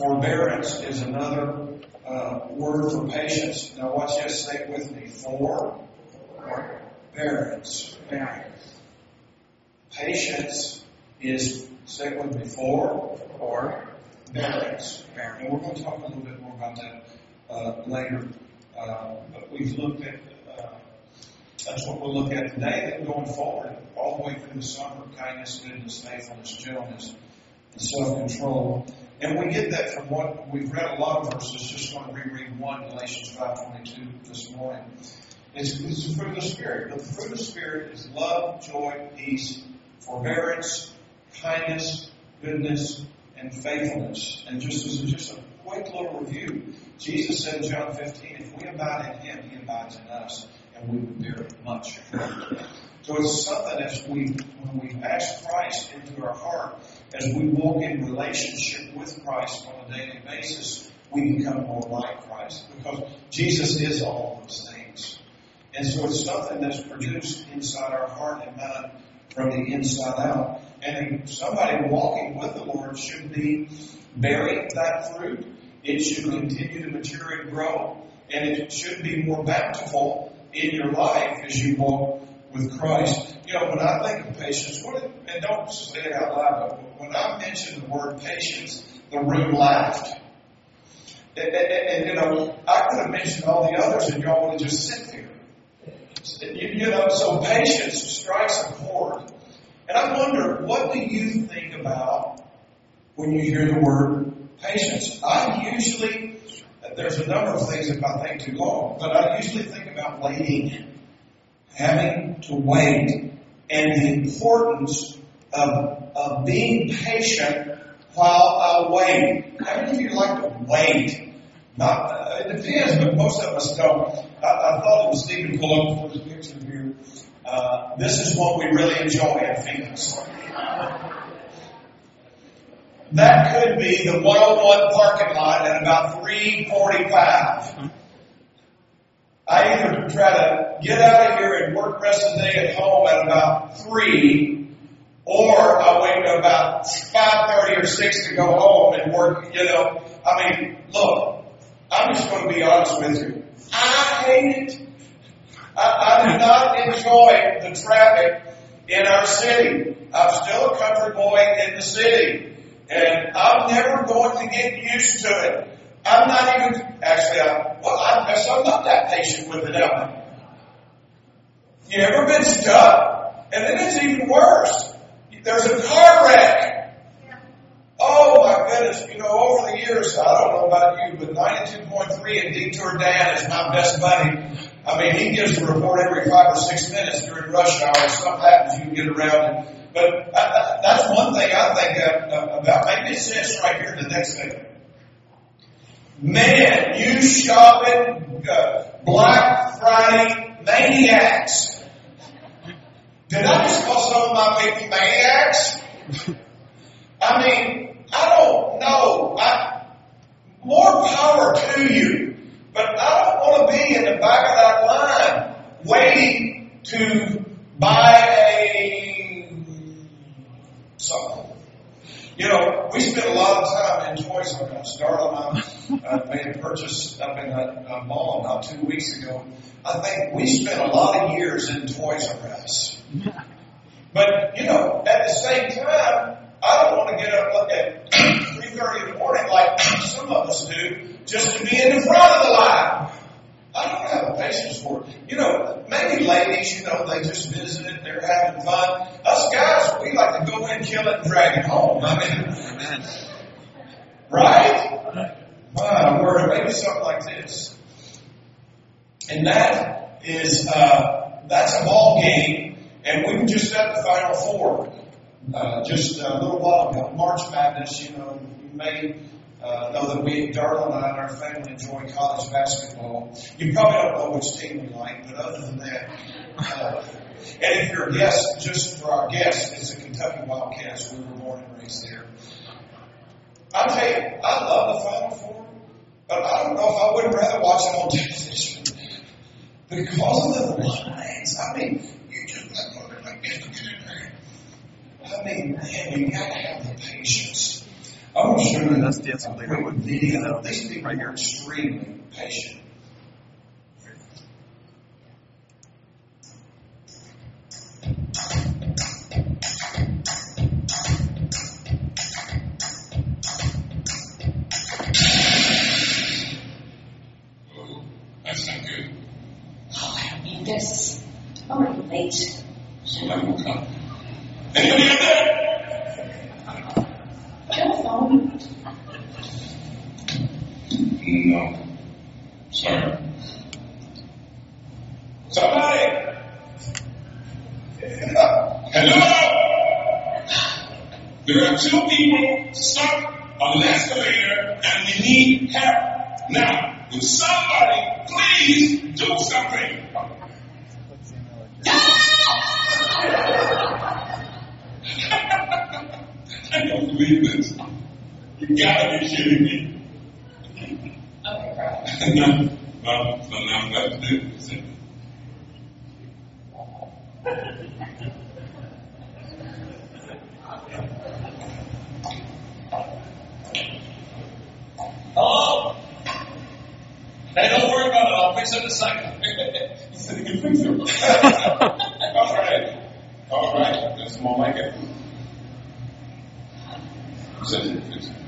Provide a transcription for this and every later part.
Forbearance is another word for patience. Now watch this, say it with me. Forbearance. Patience is, say it with me, forbearance. And we're going to talk a little bit more about that later. But we've looked at, that's what we'll look at today, then going forward, all the way through the summer, kindness, goodness, faithfulness, gentleness, and self-control. And we get that from what we've read a lot of verses. Just want to reread one, Galatians 5:22 this morning. It's the fruit of the Spirit. But the fruit of the Spirit is love, joy, peace, forbearance, kindness, goodness, and faithfulness. And just as a quick little review, Jesus said in John 15, if we abide in Him, He abides in us, and we will bear much fruit. So it's something when we ask Christ into our heart, as we walk in relationship with Christ on a daily basis, we become more like Christ, because Jesus is all of those things. And so it's something that's produced inside our heart and mind from the inside out. And somebody walking with the Lord should be bearing that fruit. It should continue to mature and grow. And it should be more bountiful in your life as you walk with Christ. You know, when I think of patience, and don't say it out loud, but when I mention the word patience, the room laughed. And you know, I could have mentioned all the others and y'all would have just sit there. You know, so patience strikes a chord. And I wonder, what do you think about when you hear the word patience? There's a number of things if I think too long, but I usually think about waiting. Having to wait, and the importance of being patient while I wait. How many of you like to wait? It depends, but most of us don't. I thought it was Stephen pull up for his picture here. This is what we really enjoy at Phoenix. That could be the 101 parking lot at about 3:45. I either try to get out of here and work the rest of the day at home at about 3, or I wait till about 5:30 or 6 to go home and work, you know. I mean, look, I'm just going to be honest with you. I hate it. I do not enjoy the traffic in our city. I'm still a country boy in the city. And I'm never going to get used to it. I'm not even, actually, I'm not that patient with it, am I? You ever been stuck? And then it's even worse. There's a car wreck. Oh my goodness, you know, over the years, I don't know about you, but 92.3 and Detour Dan is my best buddy. I mean, he gives a report every 5 or 6 minutes during rush hour. If something happens, you can get around it. But that's one thing I think about. Maybe it says right here in the next thing. Man, you shopping Black Friday maniacs. Did I just call some of my people maniacs? I mean, I don't know. More power to you. But I don't want to be in the back of that line waiting to buy something. You know, we spent a lot of time in Toys R Us. Darla and I made a purchase up in a mall about 2 weeks ago. I think we spent a lot of years in Toys R Us. But, you know, at the same time, I don't want to get up at 3:30 in the morning like some of us do just to be in the front of the line. I don't have the patience for it. You know, maybe ladies, you know, they just visited, they're having fun. Us guys, we like to go in, kill it, and drag it home. I mean, right? My word, maybe something like this. And that is, that's a ball game, and we were just at the Final Four just a little while ago. March Madness, you know, you may know that Darla and I and our family enjoy college basketball. You probably don't know which team we like, but other than that, and if you're a guest, just for our guests, it's the Kentucky Wildcats. We were born and raised there. I'll tell you, I love the Final Four, but I don't know if I would rather watch it on television because of the lines. I mean, you just like I mean, man, you got to have the patience. I'm sure that us dancing later quick one. video. These people Right are here. extremely patient. That's not good. Oh, I don't need this. I'm already late. Somebody will come. Anybody out there? Telephone. No. Sorry. Somebody! Hello? There are two people stuck on an escalator and we need help. Now, will somebody please do something? I don't believe this. You gotta be kidding me. Okay, bro. No, so now I'm glad to do this. Hello? Hey, don't worry about it. I'll fix it in a second. He said he can fix it. All right. That's more like it. He said he can fix it.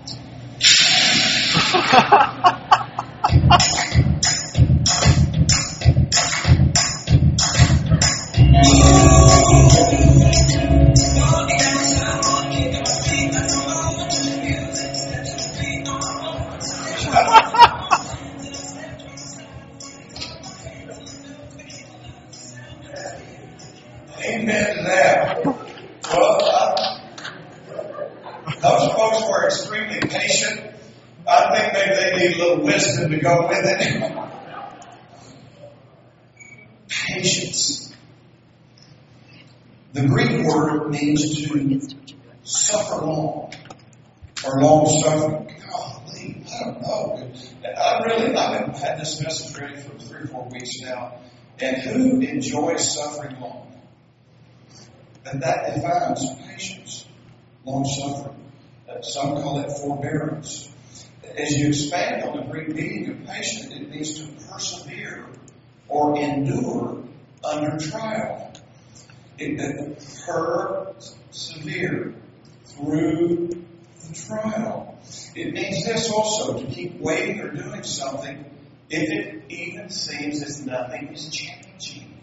Amen to that. Well, those folks were extremely patient. I think maybe they need a little wisdom to go with it. Patience. The Greek word means to suffer long or long suffering. Golly, I don't know. I've had this message ready for 3 or 4 weeks now. And who enjoys suffering long? And that defines patience, long suffering. Some call it forbearance. As you expand on the Greek meaning of patience, it means to persevere or endure under trial. Persevere through the trial. It means this also, to keep waiting or doing something if it even seems as nothing is changing.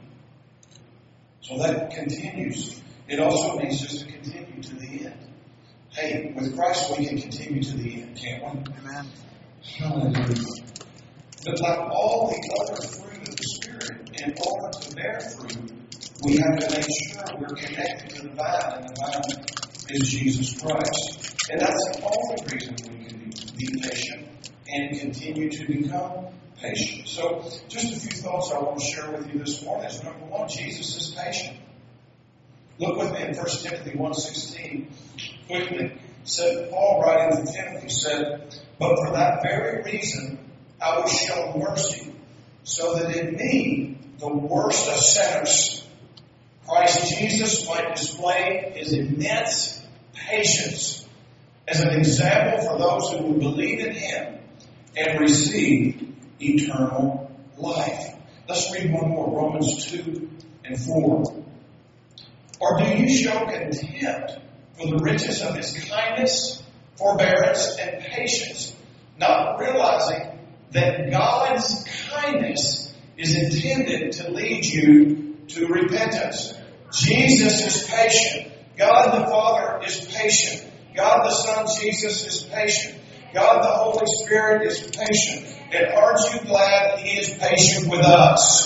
So that continues. It also means just to continue to the end. Hey, with Christ we can continue to the end, can't we? Amen. Hallelujah. But like all the other fruit of the Spirit, in order to bear fruit, we have to make sure we're connected to the vine, and the vine is Jesus Christ. And that's the only reason we can be patient and continue to become patient. So, just a few thoughts I want to share with you this morning is, number one, Jesus is patient. Look with me in 1 Timothy 1:16. Quickly, said Paul writing to Timothy said, "But for that very reason I was shown mercy, so that in me, the worst of sinners, Christ Jesus might display his immense patience as an example for those who would believe in him and receive eternal life." Let's read one more, Romans 2:4. "Or do you show contempt for the riches of his kindness, forbearance, and patience, not realizing that God's kindness is intended to lead you to repentance?" Jesus is patient. God the Father is patient. God the Son, Jesus, is patient. God the Holy Spirit is patient. And aren't you glad he is patient with us?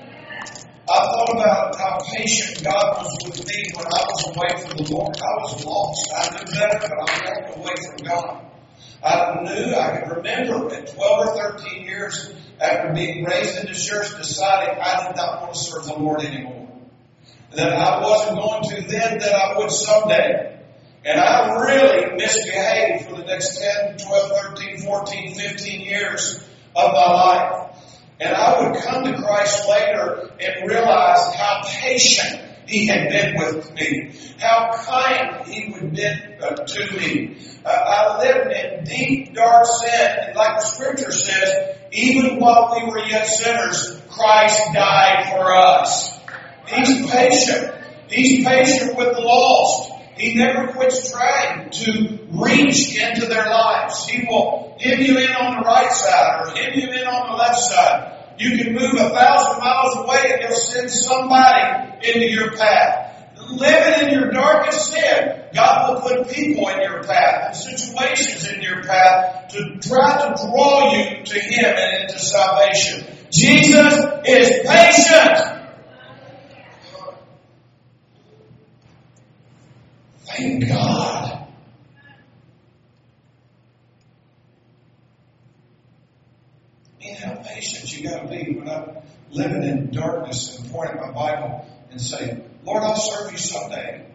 I thought about how patient God was with me when I was away from the Lord. I was lost. I knew better, but I walked away from God. I could remember at 12 or 13 years after being raised in the church, deciding I did not want to serve the Lord anymore. That I wasn't going to then, that I would someday. And I really misbehaved for the next 10, 12, 13, 14, 15 years of my life. And I would come to Christ later and realize how patient He had been with me. How kind He would be to me. I lived in deep, dark sin. And like the Scripture says, even while we were yet sinners, Christ died for us. He's patient. He's patient with the lost. He never quits trying to reach into their lives. He will hem you in on the right side or hem you in on the left side. You can move 1,000 miles away and He'll send somebody into your path. Living in your darkest sin, God will put people in your path and situations in your path to try to draw you to Him and into salvation. Jesus is patient. Thank God. And how patient you got to be when I'm living in darkness and point at my Bible and say, Lord, I'll serve you someday.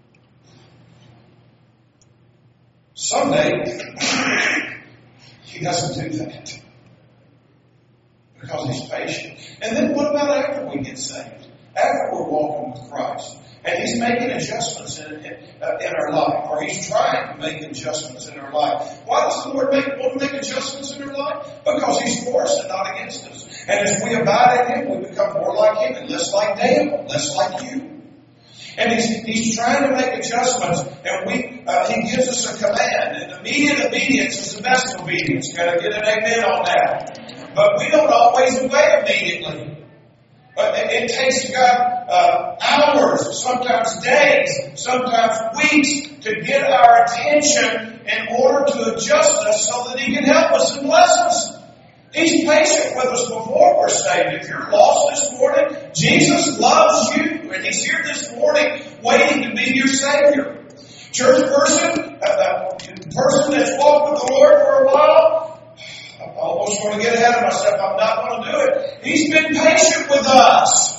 Someday, He doesn't do that because He's patient. And then what about after we get saved? After we're walking with Christ and He's making adjustments in our life, or He's trying to make adjustments in our life. Why does the Lord want to make adjustments in our life? Because He's for us and not against us. And as we abide in Him, we become more like Him and less like Daniel, less like you. And he's trying to make adjustments, and He gives us a command. And immediate obedience is the best obedience. Got to get an amen on that. But we don't always obey immediately. But it takes God hours, sometimes days, sometimes weeks to get our attention in order to adjust us so that He can help us and bless us. He's patient with us before we're saved. If you're lost this morning, Jesus loves you, and He's here this morning waiting to be your Savior. Church person, person that's walked with the Lord for a while, I almost want to get ahead of myself. I'm not going to do it. He's been patient with us.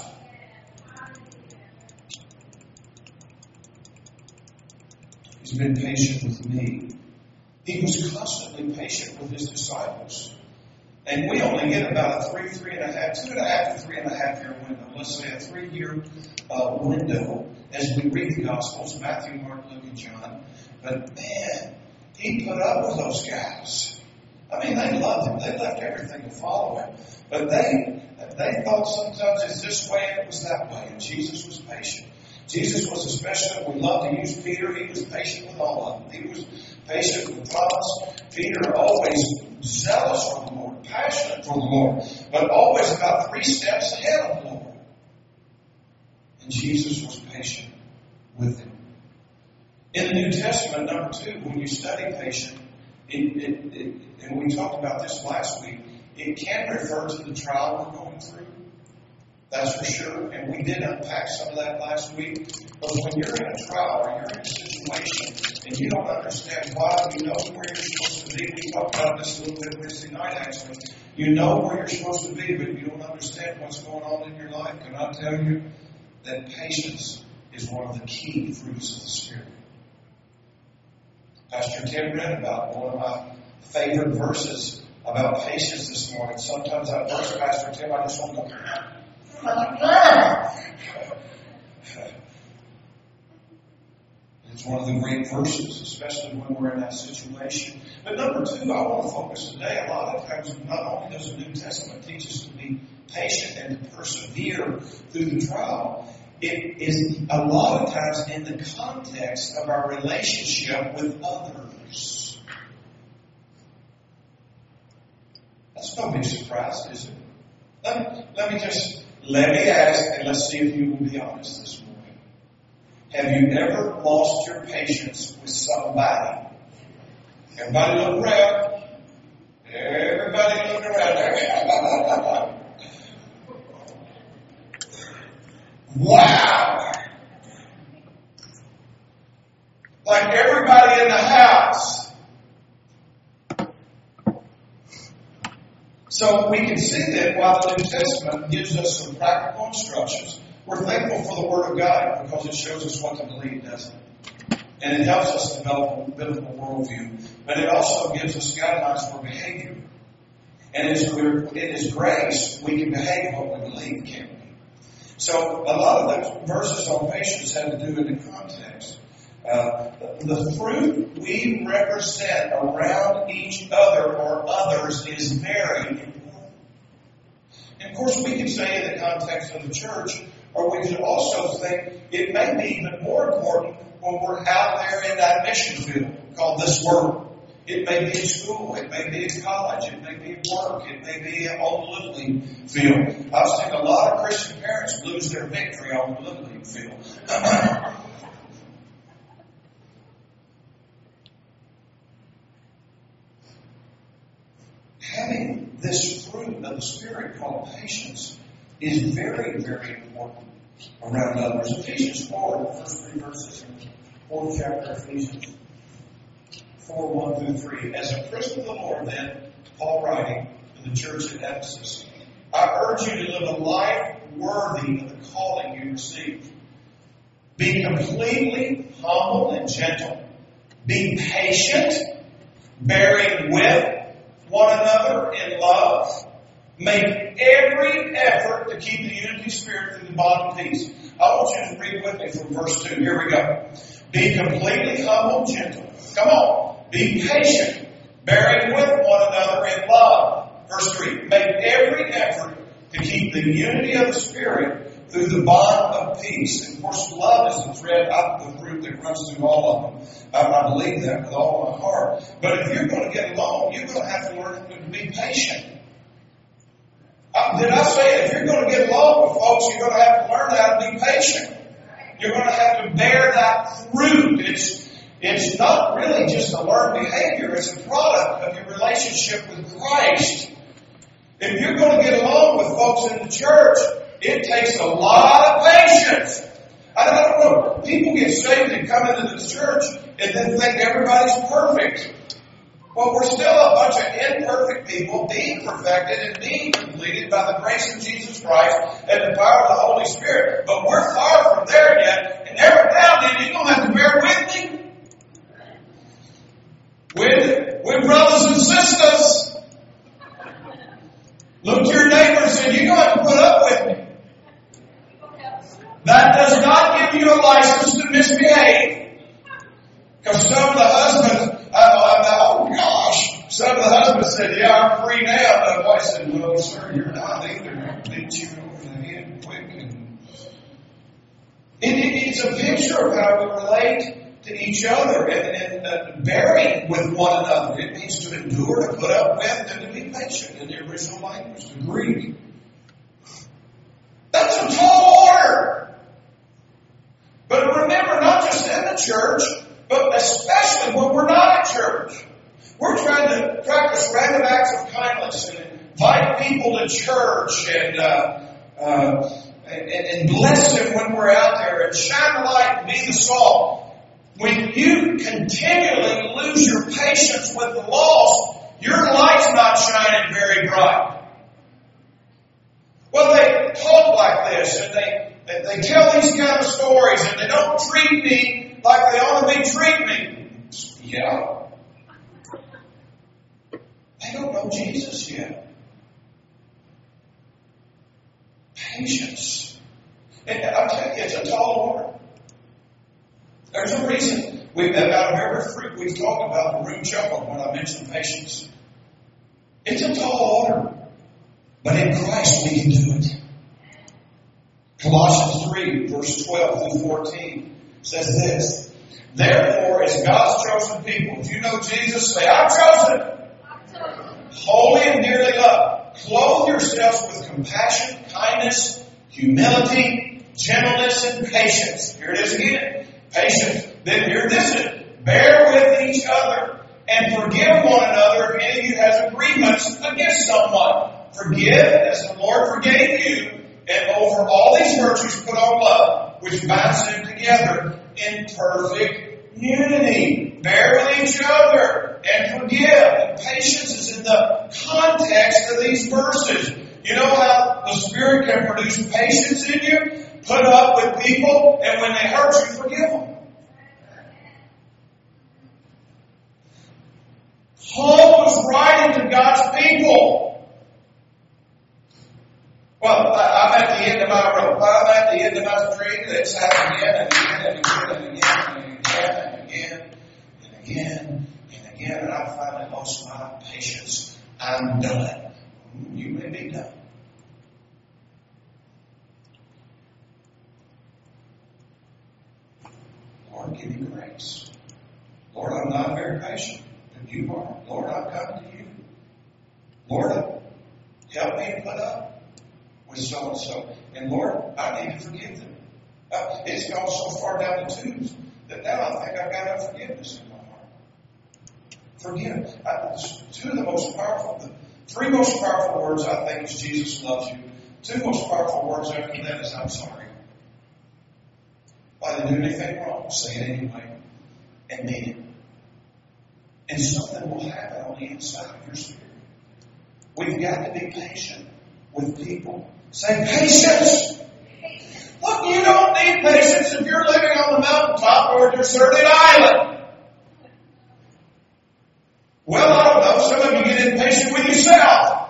He's been patient with me. He was constantly patient with His disciples. And we only get about a 2.5 to 3.5 year window. Let's say a 3-year window as we read the Gospels, Matthew, Mark, Luke, and John. But man, He put up with those guys. I mean, they loved Him. They left everything to follow Him. But they thought sometimes it's this way and it was that way. And Jesus was patient. Jesus was especially, we love to use Peter. He was patient with all of them. He was patient with Thomas. Peter always zealous for the Lord, passionate for the Lord, but always about 3 steps ahead of the Lord. And Jesus was patient with him. In the New Testament, number 2, when you study patient, and we talked about this last week, it can refer to the trial we're going through. That's for sure. And we did unpack some of that last week. But when you're in a trial or you're in a situation and you don't understand why, you know where you're supposed to be. We talked about this a little bit Wednesday night, actually. You know where you're supposed to be, but you don't understand what's going on in your life. Can I tell you that patience is one of the key fruits of the Spirit? Pastor Tim read about one of my favorite verses about patience this morning. Sometimes that verse, Pastor Tim, I just want to go, it's one of the great verses, especially when we're in that situation. But number 2, I want to focus today. A lot of times, not only does the New Testament teach us to be patient and to persevere through the trial, it is a lot of times in the context of our relationship with others. That's no big surprise, is it? Let me ask, and let's see if you will be honest this morning. Have you ever lost your patience with somebody? Everybody look around. Everybody look around. Wow! Like everybody in the house. So we can see that while the New Testament gives us some practical instructions, we're thankful for the Word of God because it shows us what to believe, doesn't it? And it helps us develop a biblical worldview. But it also gives us guidelines for behavior. And in His grace, we can behave what we believe, can't we? So a lot of those verses on patience have to do with the context. The fruit we represent around each other or others is very important. And of course, we can say in the context of the church, or we could also think it may be even more important when we're out there in that mission field called this world. It may be in school, it may be in college, it may be at work, it may be on the Little League field. I've seen a lot of Christian parents lose their victory on the Little League field. Having this fruit of the Spirit called patience is very, very important around others. Ephesians 4, the first 3 verses in the 4th chapter of Ephesians 4, 1 through 3. As a prisoner of the Lord, then, Paul writing to the church at Ephesus, I urge you to live a life worthy of the calling you received. Be completely humble and gentle. Be patient, bearing with one another in love. Make every effort to keep the unity of spirit through the bond of peace. I want you to read with me from verse 2. Here we go. Be completely humble and gentle. Come on. Be patient, bearing with one another in love. Verse 3. Make every effort to keep the unity of the Spirit through the bond of peace. And of course, love is the thread of the fruit that runs through all of them. I believe that with all my heart. But if you're going to get along, you're going to have to learn to be patient. Did I say if you're going to get along with folks, you're going to have to learn how to be patient. You're going to have to bear that fruit. It's not really just a learned behavior. It's a product of your relationship with Christ. If you're going to get along with folks in the church, it takes a lot of patience. I don't know. People get saved and come into the church and then think everybody's perfect. Well, we're still a bunch of imperfect people being perfected and being completed by the grace of Jesus Christ and the power of the Holy Spirit. But we're far from there yet. And every now and then you're going to have to bear with me. With brothers and sisters. Look to your neighbor and say, you're going to have to put up with me. That does not give you a license to misbehave. Because some of the husbands, oh gosh, some of the husbands said, yeah, I'm free now. And the wife said, well, sir, you're not either. I'll beat you over the head quick. And it's a picture of how we relate to each other and bearing with one another. It means to endure, to put up with, and to be patient in the original language, the Greek. That's a tall order. But remember, not just in the church, but especially when we're not at church. We're trying to practice random acts of kindness and invite people to church and bless them when we're out there and shine the light and be the salt. When you continually lose your patience with the lost, your light's not shining very bright. Well, they talk like this and they tell these kind of stories and they don't treat me like they ought to be treating me. Yeah. They don't know Jesus yet. Patience. And I'll tell you, it's a tall order. There's a reason out of every fruit we've talked about, the room chuckled when I mentioned patience. It's a tall order. But in Christ we can do it. Colossians 3, verse 12 through 14 says this. Therefore, as God's chosen people, if you know Jesus, say, I'm chosen. Holy and dearly loved. Clothe yourselves with compassion, kindness, humility, gentleness, and patience. Here it is again. Patience. Then here this is. Bear with each other and forgive one another if any of you has agreements against someone. Forgive as the Lord forgave you, and over all these virtues put on love, which binds them together in perfect unity. Bear with each other and forgive. And patience is in the context of these verses. You know how the Spirit can produce patience in you? Put up with people, and when they hurt you, forgive them. Paul was writing to God's people. Well, I'm at the end of my rope. I'm my tree, this happened again and again and again and again and again and again and again and again, and I finally lost my patience. I'm done. You may be done. Lord, give me grace. Lord, I'm not very patient, but you are. Lord, I've come to you. Lord, help me to put up with so-and-so. And Lord, I need to forgive them. It's gone so far down the tubes that now I think I've got unforgiveness in my heart. Forgive. Two of the most powerful, the three most powerful words I think is Jesus loves you. Two most powerful words after that is I'm sorry. If I didn't do anything wrong, say it anyway and mean it. And something will happen on the inside of your spirit. We've got to be patient with people. Say patience. Look, you don't need patience if you're living on the mountaintop or a deserted island. Well, I don't know. Some of you get impatient with yourself.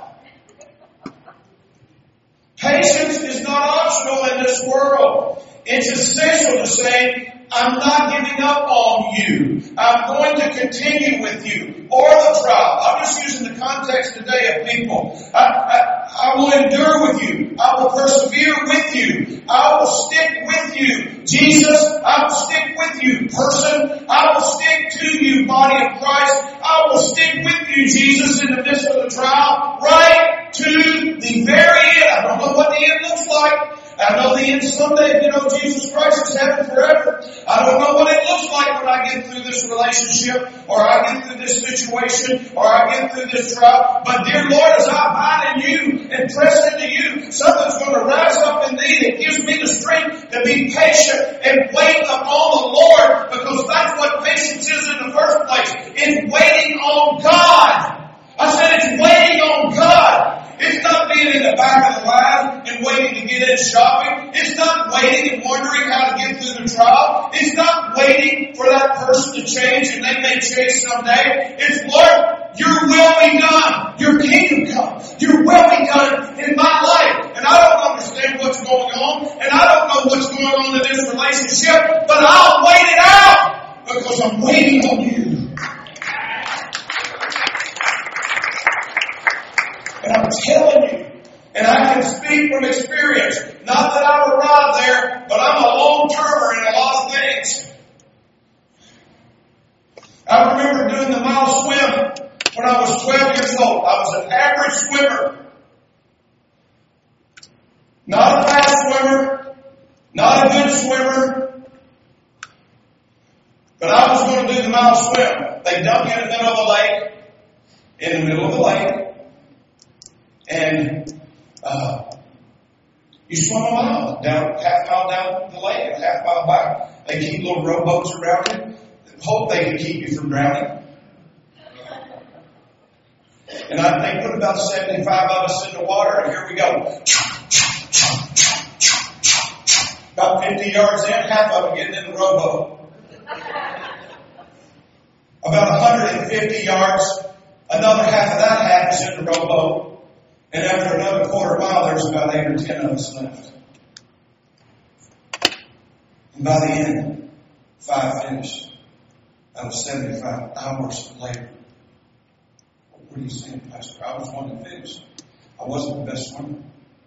Patience is not optional in this world. It's essential to say, I'm not giving up on you. I'm going to continue with you. Or the trial. I'm just using the context today of people. I will endure with you. I will persevere with you. I will stick with you. Jesus, I will stick with you. Person, I will stick to you. Body of Christ, I will stick with you, Jesus, in the midst of the trial. Right to the very end. I don't know what the end looks like. I know the end someday, Jesus Christ is heaven forever. I don't know what it looks like when I get through this relationship, or I get through this situation, or I get through this trial. But dear Lord, as I abide in you and press into you, something's going to rise up in me that gives me the strength to be patient and wait upon the Lord, because that's what patience is in the first place. It's waiting on God. I said it's waiting on God. It's not being in the back of the line and waiting to get in shopping. It's not waiting and wondering how to get through the trial. It's not waiting for that person to change and they may change someday. It's, Lord, your will be done. Your kingdom come. Your will be done in my life. And I don't understand what's going on. And I don't know what's going on in this relationship. But I'll wait it out because I'm waiting on you. And I'm telling you, and I can speak from experience, not that I've arrived there, but I'm a long-termer in a lot of things. I remember doing the mile swim when I was 12 years old. I was an average swimmer. Not a fast swimmer, not a good swimmer, but I was going to do the mile swim. They dumped you in the middle of the lake, and you swim a mile, half mile down the lake and half mile back. They keep little rowboats around you. Hope they can keep you from drowning. And they put about 75 of us in the water, and here we go. About 50 yards in, half of them getting in the rowboat. About 150 yards, another half of that half is in the rowboat. And after another quarter mile, there's about 8 or 10 of us left. And by the end, 5 finished out of 75 hours later. What are you saying, Pastor? I was one that finished. I wasn't the best swimmer.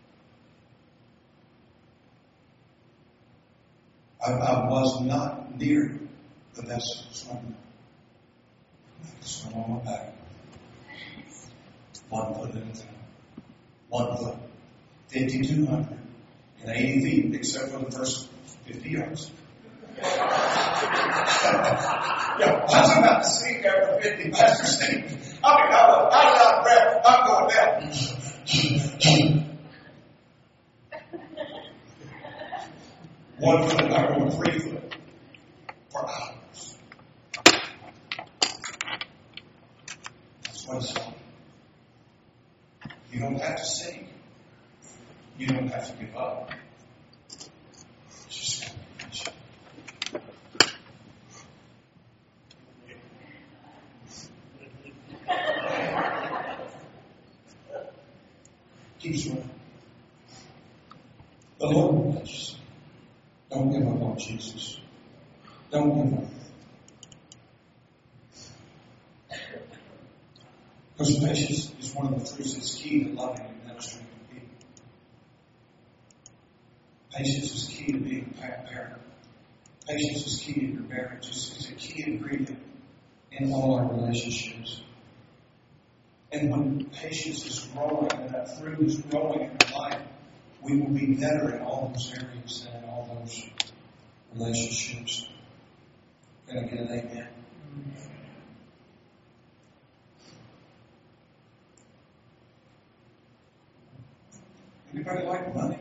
I was not near the best swimmer. I could swim on my back. 1 foot at a time. 1 foot. 5,280 feet, except for the first 50 yards. Yeah, I was about to sink after 50, Pastor Steve. I was out of breath. I'm going down. 1 foot, I'm going 3 foot for hours. That's what it's like. You don't have to sink. You don't have to give up. Just keep swimming. The Lord will bless you. Don't give up on Jesus. Don't give up. Because patience is one of the fruits that's key to loving and ministering to people. Patience is key to being a parent. Patience is key to your marriage. It's a key ingredient in all our relationships. And when patience is growing and that fruit is growing in our life, we will be better in all those areas and in all those relationships. Can I get an amen? Anybody like money?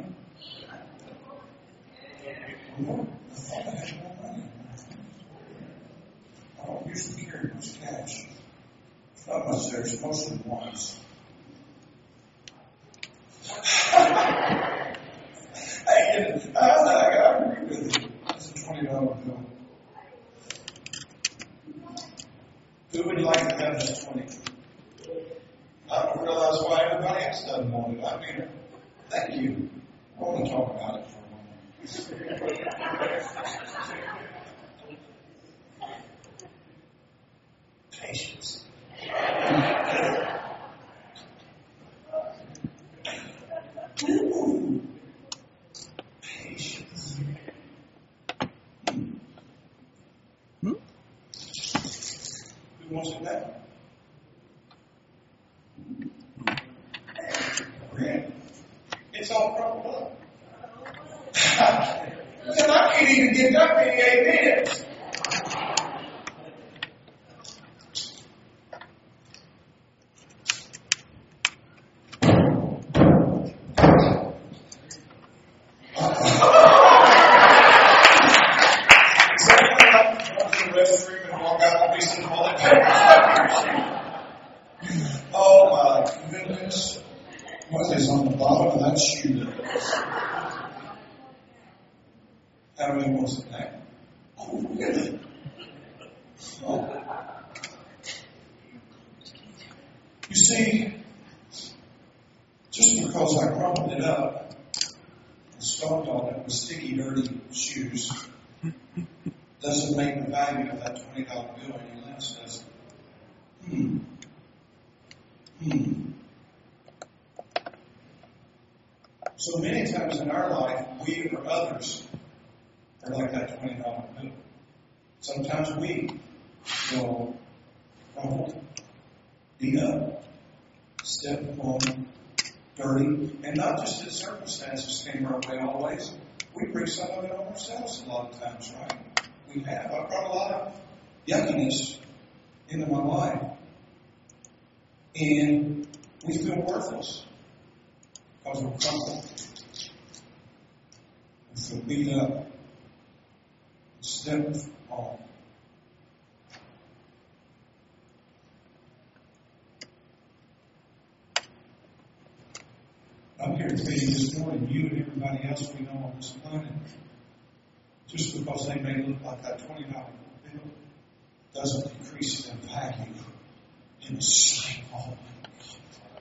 Lord, I thought I had more money. I don't usually carry much cash. It's not much there, it's mostly wants. Hey, I agree with you. That's a $20 bill. Who would like to have this 20? I don't realize why everybody else doesn't want it. I mean, thank you. I want to talk about it for a moment. Patience. Ooh. Patience. Who wants it now? It's all crumpled up. And I can't even get that many amens. Oh my goodness. What is on the bottom of that shoe? How many wants it now? Oh, really? Oh. You see, just because I crumpled it up and stomped on it with sticky, dirty shoes doesn't make the value of that $20 bill any less, does it? So many times in our life, we or others are like that $20 bill. Sometimes we will crumble, beat up, step on, dirty, and not just that circumstances came our way always. We bring some of it on ourselves a lot of times, right? We have. I've brought a lot of yuckiness into my life. And we feel worthless because we're crumpled. We feel beat up, stepped on. I'm here to tell you this morning, you and everybody else we know on this planet, just because they may look like that $20 bill doesn't decrease their value in the sight of Almighty God.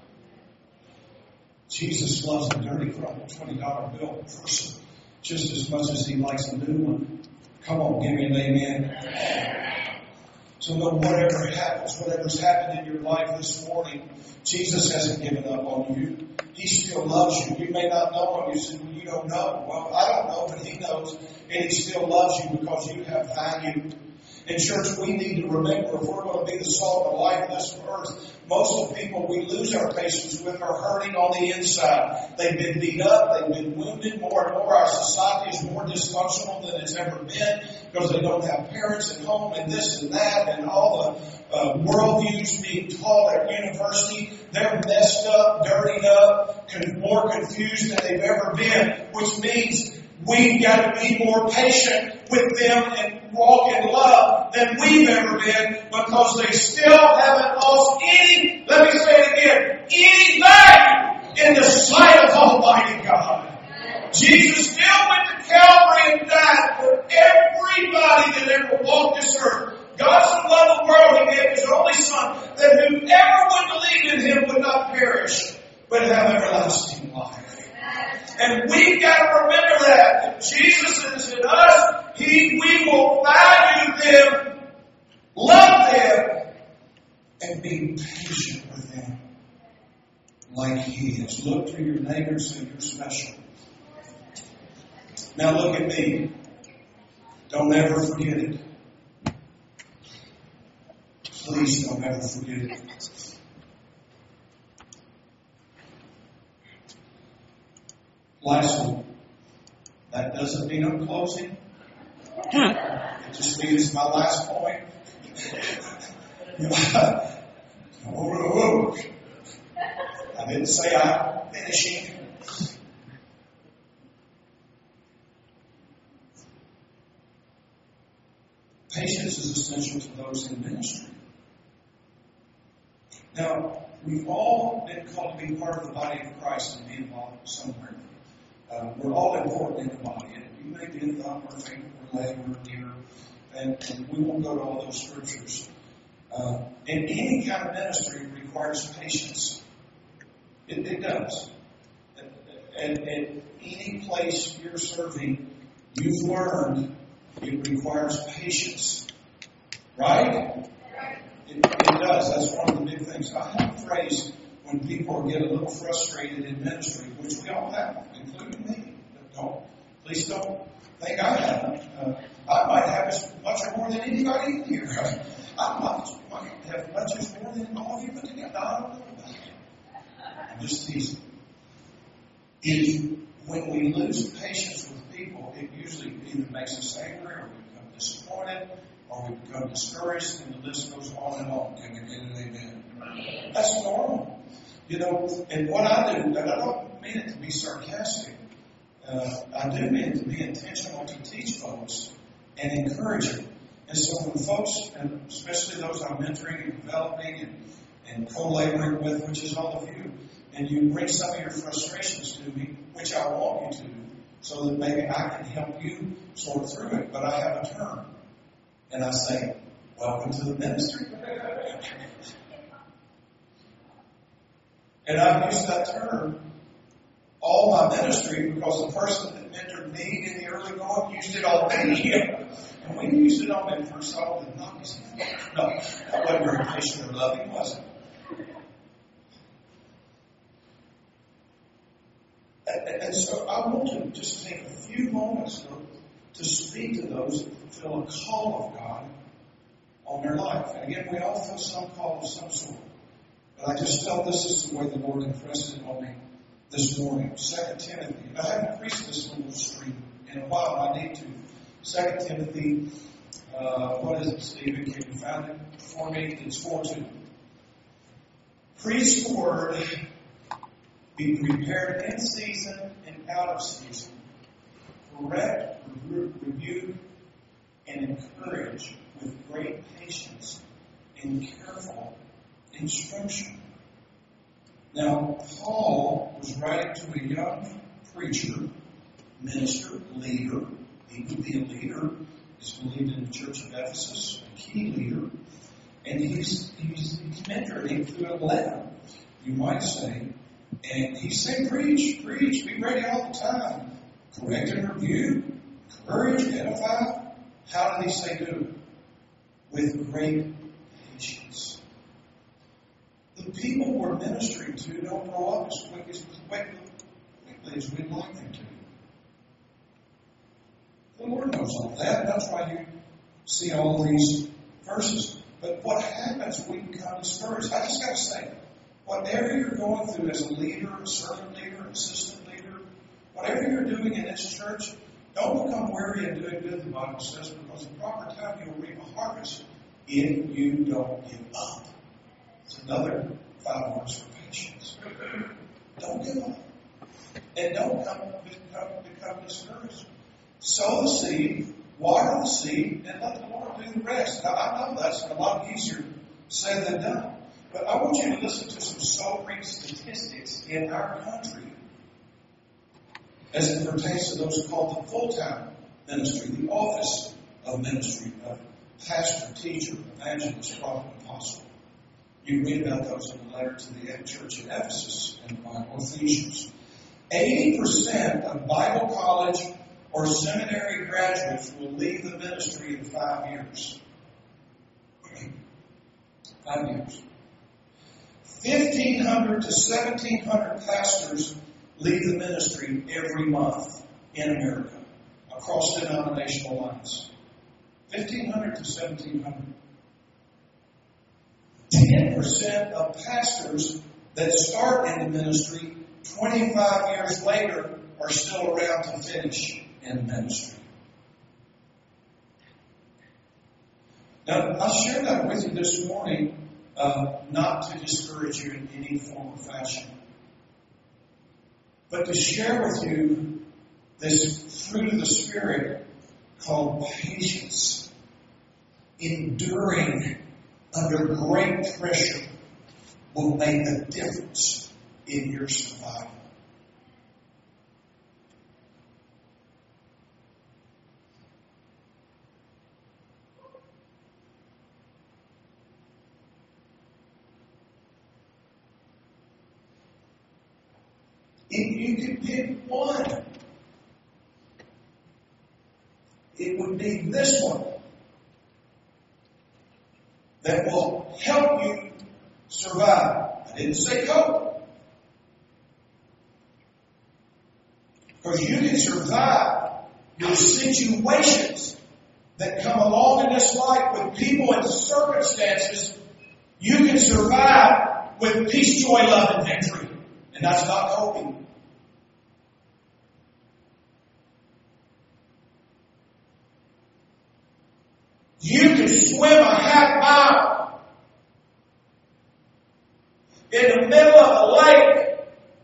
Jesus loves a dirty, crumpled $20 bill person just as much as he likes a new one. Come on, give me an amen. So no, whatever happens, whatever's happened in your life this morning, Jesus hasn't given up on you. He still loves you. You may not know him. You say, well, you don't know. Well, I don't know, but he knows. And he still loves you because you have value. And church, we need to remember, if we're going to be the salt and light of this earth, most of the people we lose our patience with are hurting on the inside. They've been beat up. They've been wounded more and more. Our society is more dysfunctional than it's ever been because they don't have parents at home and this and that and all the worldviews being taught at university. They're messed up, dirtied up, more confused than they've ever been, which means we've got to be more patient with them and walk in love than we've ever been because they still haven't lost any, let me say it again, any value in the sight of Almighty God. Jesus still went to Calvary and died for everybody that ever walked this earth. God so loved the world, He gave His only Son, that whoever would believe in Him would not perish, but have everlasting life. And we've got to remember that. Jesus is in us, we will value them, love them, and be patient with them like He is. Look to your neighbor and say, you're special. Now look at me. Don't ever forget it. Please don't ever forget it. Lastly, that doesn't mean I'm closing. It just means my last point. I didn't say I'm finishing. Patience is essential to those in ministry. Now, we've all been called to be part of the body of Christ and be involved somewhere. We're all important in the body. And you may be a thumb or a finger or a leg or a ear, and we won't go to all those scriptures. And any kind of ministry requires patience. It does. And any place you're serving, you've learned it requires patience. Right? It does. That's one of the big things. I have a phrase when people get a little frustrated in ministry, which we all have, including me. Please don't think I haven't. I might have as much or more than anybody in here. I might have much as more than all of you put together. I don't know about it. I'm just teasing. When we lose patience with people, it usually either makes us angry or we become disappointed or we become discouraged, and the list goes on and on. Can we get an amen? That's normal. And what I do, and I don't mean it to be sarcastic, I do mean it to be intentional to teach folks and encourage them. And so when folks, and especially those I'm mentoring and developing and co-laboring with, which is all of you, and you bring some of your frustrations to me, which I want you to, so that maybe I can help you sort through it. But I have a term, and I say, welcome to the ministry. And I've used that term all my ministry because the person that mentored me in the early going used it on me. And we used it on me first all the knocks. No, that wasn't very patient or loving, was it? And so I want to just take a few moments to speak to those that feel a call of God on their life. And again, we all feel some call of some sort. But I just felt this is the way the Lord impressed it on me this morning. 2 Timothy. I haven't preached this little stream in a while. I need to. 2 Timothy, what is it, Stephen? Can you find it for me? It's 4:2. Preach the word. Be prepared in season and out of season. Correct, rebuke, and encourage with great patience and careful instruction. Now, Paul was writing to a young preacher, minister, leader. He would be a leader. He's believed in the church of Ephesus, a key leader. And he's mentoring him through a letter, you might say. And he's saying, preach, be ready all the time. Correct and rebuke, encourage, edify. How did he say do it? With great patience. The people we're ministering to don't grow up as quickly as we'd like them to. The Lord knows all that. That's why you see all these verses. But what happens, we become discouraged. I just got to say, whatever you're going through as a leader, a servant leader, assistant leader, whatever you're doing in this church, don't become weary in doing good, the Bible says, because in proper time you will reap a harvest if you don't give up. It's another 5 words for patience. Don't give up. And don't become discouraged. Sow the seed, water the seed, and let the Lord do the rest. Now, I know that's a lot easier said than done. But I want you to listen to some sobering statistics in our country as it pertains to those called the full-time ministry, the office of ministry, of pastor, teacher, evangelist, prophet, apostle. You read about those in the letter to the church in Ephesus and the Bible, Ephesians. 80% of Bible college or seminary graduates will leave the ministry in 5 years. 5 years. 1,500 to 1,700 pastors leave the ministry every month in America, across denominational lines. 1,500 to 1,700. 10% of pastors that start in the ministry 25 years later are still around to finish in ministry. Now, I share that with you this morning, not to discourage you in any form or fashion, but to share with you this fruit of the Spirit called patience. Enduring under great pressure will make a difference in your survival. If you could pick one, it would be this one that will help you survive. I didn't say cope. Because you can survive your situations that come along in this life with people and circumstances. You can survive with peace, joy, love, and victory. And that's not coping. You can swim a half mile in the middle of a lake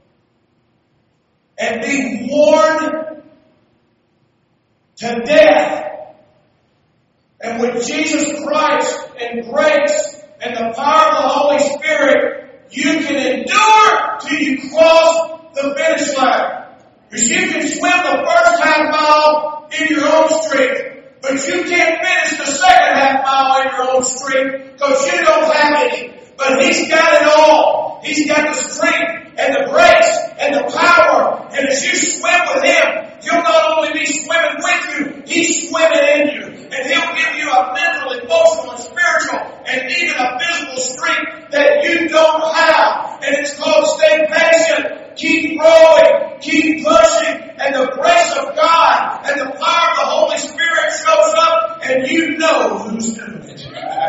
and be worn to death. And with Jesus Christ and grace and the power of the Holy Spirit, you can endure till you cross the finish line. Because you can swim the first half mile in your own strength. But you can't finish the second half mile in your own strength because you don't have any. But He's got it all. He's got the strength and the grace and the power. And as you swim with Him, He'll not only be swimming with you, He's swimming in you. And He'll give you a mental, emotional, and spiritual, and even a physical strength that you don't have. And it's called stay patient, keep growing, keep pushing, and the grace of God and the power of the Holy Spirit shows up, and you know who's doing it.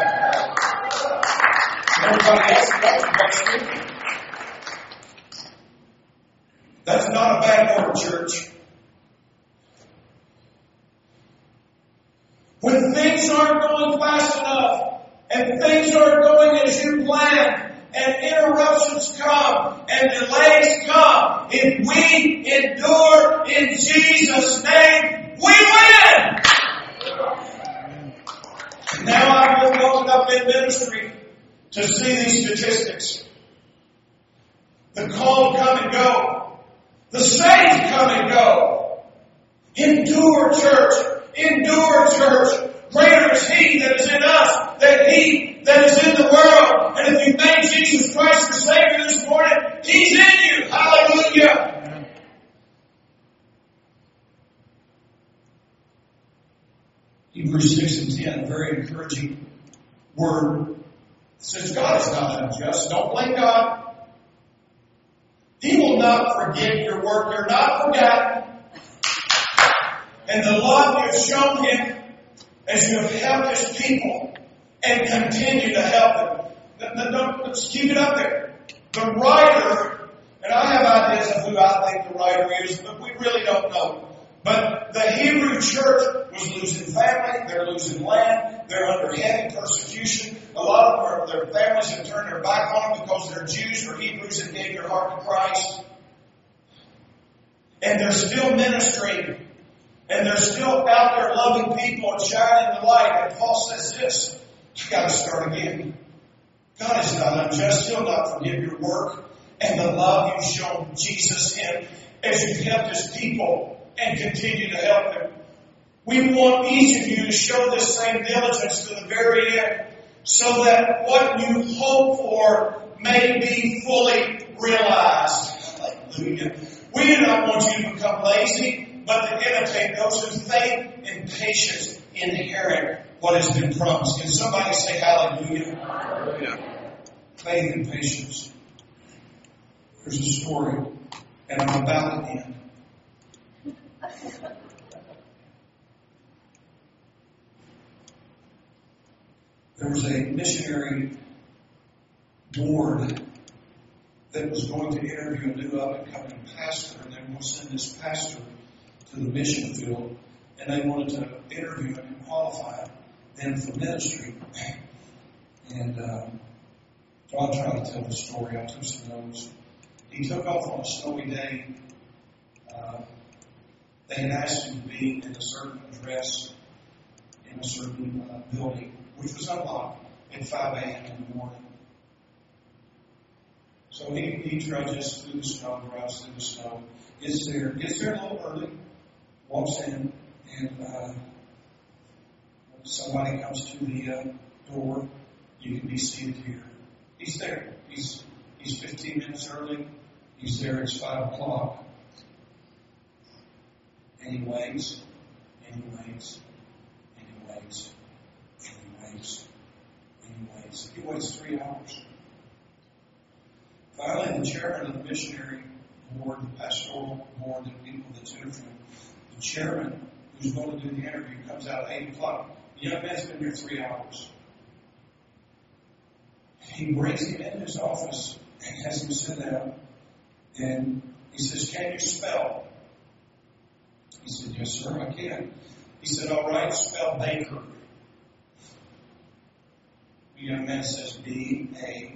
Everybody else knows. That's not a bad word, church. When things aren't going fast enough, and things aren't going as you planned, and interruptions come, and delays come, if we endure in Jesus' name, we win! Now I've been woken up in ministry to see these statistics. The called come and go. The saved come and go. Endure, church. Endure, church. Greater is He that is in us than he that is in the world. And if you made Jesus Christ your Savior this morning, He's in you. Hallelujah. Hebrews 6 and 10, a very encouraging word. It says, God is not unjust. Don't blame God. He will not forget your work. You're not forgotten. And the love you have shown Him as you have helped His people and continue to help them. Let's keep it up there. The writer, and I have ideas of who I think the writer is, but we really don't know. But the Hebrew church was losing family, they're losing land, they're under heavy persecution. A lot of them, their families have turned their back on them because they're Jews or Hebrews that gave their heart to Christ. And they're still ministering. And they're still out there loving people and shining the light. And Paul says this, you got to start again. God is not unjust. He'll not forgive your work and the love you've shown Jesus in as you've helped His people and continue to help them. We want each of you to show this same diligence to the very end so that what you hope for may be fully realized. Hallelujah. We do not want you to become lazy. but to imitate those who faith and patience inherit what has been promised. Can somebody say hallelujah? Hallelujah. Faith and patience. There's a story, and I'm about to end. There was a missionary board that was going to interview a new up-and-coming pastor, and they were going to send this pastor to the mission field, and they wanted to interview him and qualify them for ministry. And so I'll try to tell the story. I took some notes. He took off on a snowy day. They had asked him to be in a certain dress in a certain building, which was unlocked at 5 a.m. in the morning. So he trudges through the snow, drives through the snow, gets there a little early, walks in, and somebody comes to the door. You can be seated here. He's there. He's 15 minutes early. He's there. It's 5 o'clock. And he waits, and he waits, and he waits, and he waits, and he waits. He waits 3 hours. Finally, the chairman of the missionary board, the pastoral board, the people that's interviewing, the chairman who's going to do the interview comes out at 8 o'clock. The young man's been here 3 hours. He brings him into his office and has him sit down. And he says, "Can you spell?" He said, "Yes, sir, I can." He said, "All right, spell Baker." The young man says, B-A-K-E-R.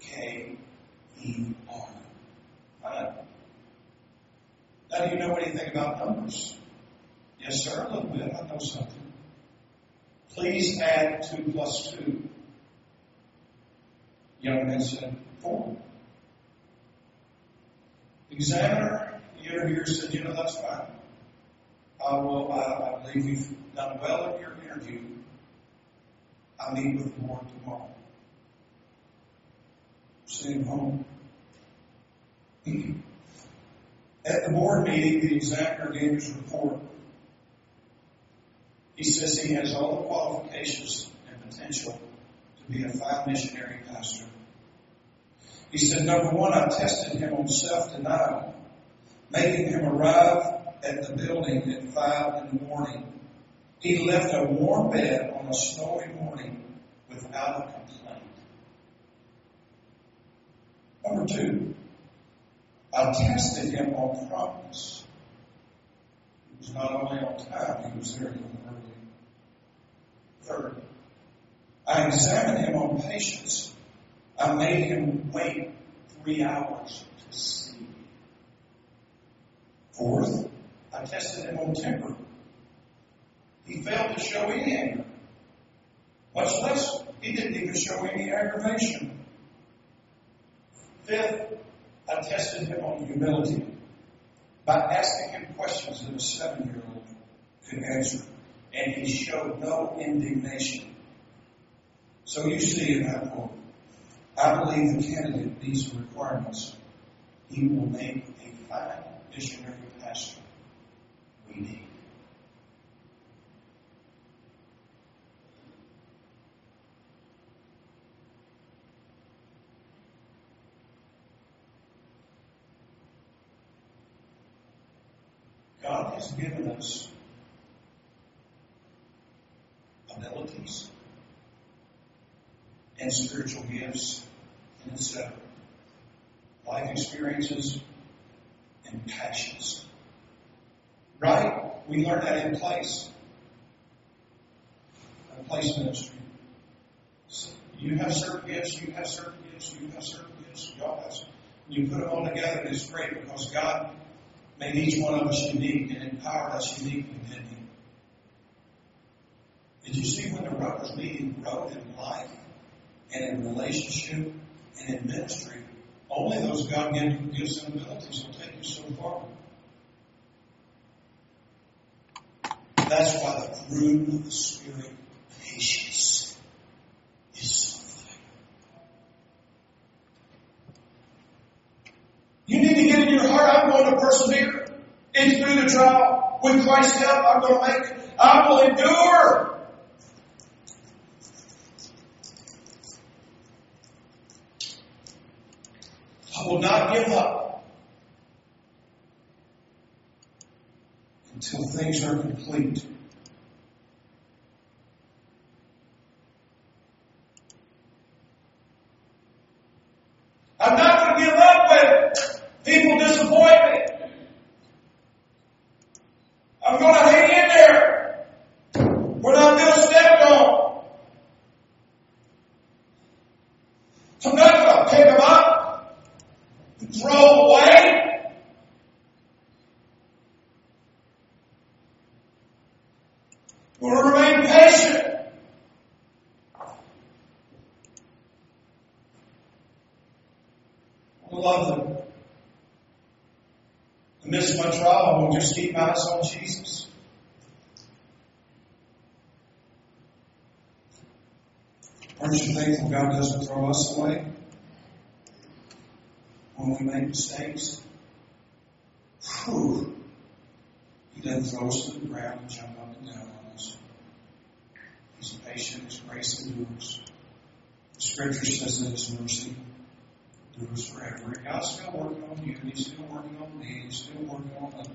Fine. Now, do you know anything about numbers? Yes, sir, a little bit. I know something. Please add 2 plus 2. The young man said, 4. The examiner, the interviewer said, "That's fine. I believe you've done well in your interview. I'll meet with the board tomorrow." Send him home. At the board meeting, the examiner gave his report. He says he has all the qualifications and potential to be a fine missionary pastor. He said, number 1, I tested him on self-denial, making him arrive at the building at 5 in the morning. He left a warm bed on a snowy morning without a complaint. Number 2, I tested him on promptness. He was not only on time, he was there a little early. 3rd, I examined him on patience. I made him wait 3 hours to see. 4th, I tested him on temper. He failed to show any anger. Much less, he didn't even show any aggravation. 5th, I tested him on humility by asking him questions that a 7-year-old could answer, and he showed no indignation. So you see in that quote, I believe the candidate meets the requirements. He will make a fine missionary pastor we need. God has given us abilities and spiritual gifts, and etc. Life experiences and passions. Right? We learn that in place. A place ministry. You have certain gifts, you have certain gifts, you have certain gifts. God has. You put them all together, and it's great because God made each one of us unique and empowered us uniquely, didn't He? Did you see when the rubbers meet and grow in life and in relationship and in ministry? Only those God-given gifts and abilities will take you so far. That's why the fruit of the Spirit, patience, is so thick. You need to get in your heart, I'm going to persevere. It's through the trial. With Christ's help, I will endure. I will not give up until things are complete. I'm not going to give up when people disappoint me. I'm going to hang in there when I feel stepped on. I'm not going to pick them up and throw them away. I'm going to remain patient. I love them. In the midst of my trial, I will just keep my eyes on Jesus. Aren't you thankful God doesn't throw us away when we make mistakes? Whew. He doesn't throw us to the ground and jump up and down on us. He's patient, His grace endures. The Scripture says that His mercy endures forever. And God's still working on you, and He's still working on me, He's still working on others.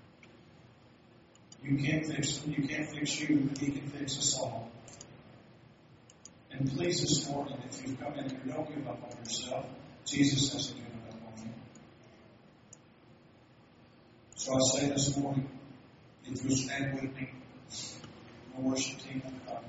You can't fix them, you can't fix you, but He can fix us all. And please this morning, if you've come in here, don't give up on yourself. Jesus hasn't given up on you. So I say this morning, if you'll stand with me, the worship team will come.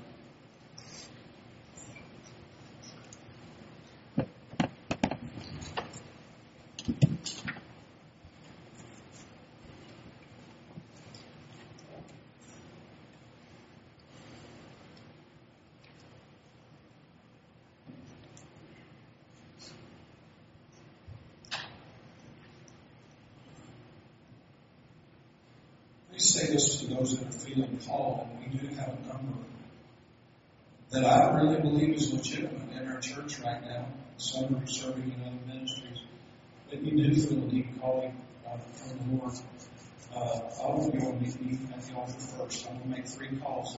Let me say this to those that are feeling called, and we do have a number that I really believe is legitimate in our church right now. Some are serving in other ministries. But you do feel a deep calling from the Lord. I want to go and meet you at the altar first. I'm going to make 3 calls.